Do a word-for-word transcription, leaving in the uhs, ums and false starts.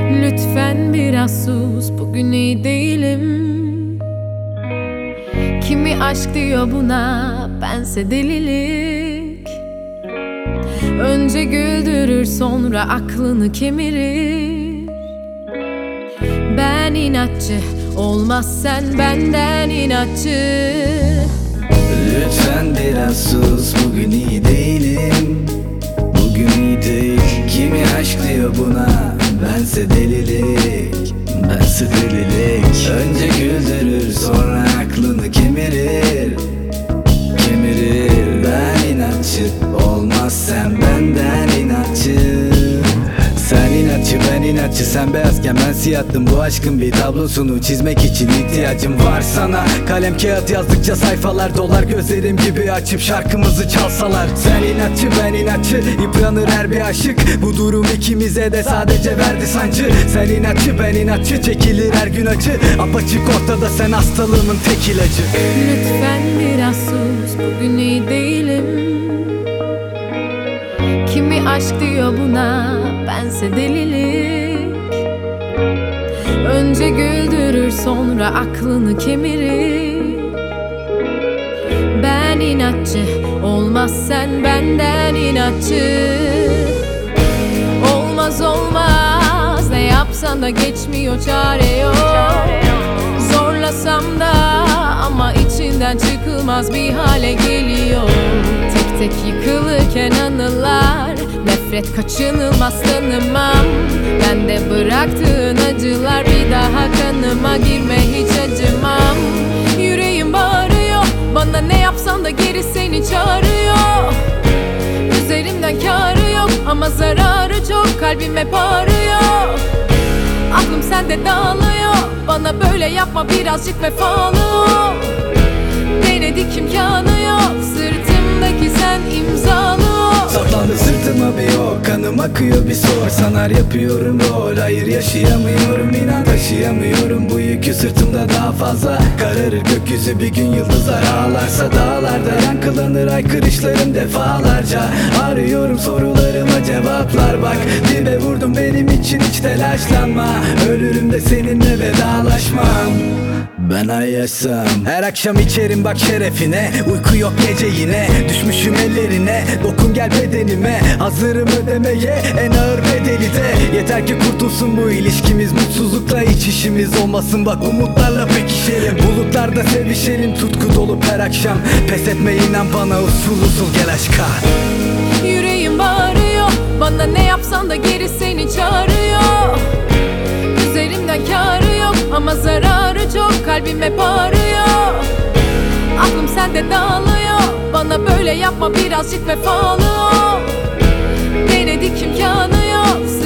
Lütfen biraz sus, bugün iyi değilim. Kimi aşk diyor buna, bense delilik. Önce güldürür, sonra aklını kemirir. Ben inatçı, olmaz sen benden inatçı. Lütfen biraz sus, bugün iyi değilim. Bugün iyi değil. Kimi aşk diyor buna, bense delilik. Bense delilik. Önce güldürür, sonra aklını kemirir. Kemirir. Ben inatçı, olmaz sen benden inatçı. Sen inatçı, ben inatçı, sen beyazken ben siyahtım. Bu aşkın bir tablosunu çizmek için ihtiyacım var sana. Kalem kağıt yazdıkça sayfalar dolar, gözlerim gibi açıp şarkımızı çalsalar. Sen inatçı, ben inatçı, yıpranır her bir aşık. Bu durum ikimize de sadece verdi sancı. Sen inatçı, ben inatçı, çekilir her gün acı. Apaçık ortada, sen hastalığımın tek ilacı. Lütfen biraz sus, bugün iyi değilim. Kimi aşk diyor buna, bense delilik. Önce güldürür, sonra aklını kemirir. Ben inatçı, olmaz sen benden inatçı. Olmaz olmaz, ne yapsan da geçmiyor, çare yok. Zorlasam da ama içinden çıkılmaz bir hale geliyor. Tek tek yıkılırken anılar, nefret kaçınılmaz tanımam. Ben de bıraktığın acılar bir daha kanıma girme, hiç acımam. Yüreğim bağırıyor, bana ne yapsan da geri seni çağırıyor. Üzerimden kârı yok ama zararı çok, kalbim hep ağrıyor. Aklım sende dağılıyor, bana böyle yapma, birazcık vefalı ol. Denedik imkanı yok, sırtımdaki sen imzalı ol. Saplandı sırtıma bir ok, kanım akıyor bir sor. Sanar yapıyorum rol, hayır yaşayamıyorum, inan taşıyamıyorum. Bu yükü sırtımda daha fazla, kararır gökyüzü bir gün, yıldızlar ağlarsa dağlarda yankılanır haykırışlarım defalarca. Arıyorum sorularıma cevaplar, bak dibe vurdum, benim için hiç telaşlanma. Ölürüm de seninle vedalaşmam. Ben ay yaşam, her akşam içerim bak şerefine. Uyku yok gece yine, düşmüşüm ellerine. Dokun gel bedenime, hazırım ödemeye en ağır bedeli de. Yeter ki kurtulsun bu ilişkimiz, mutsuzlukla hiç işimiz olmasın. Bak umutlarla pekişelim, bulutlarda sevişelim. Tutku dolup her akşam, pes etme inan bana, usul usul gel aşka. Yüreğim bağırıyor, bana ne yapsan da geri seni çağırıyor. Üzerimden kârı yok ama zararı çok, kalbim hep ağrıyor. Aklım sende dağılıyor, bana böyle yapma, birazcık vefalı ol. Denedik imkanı yok,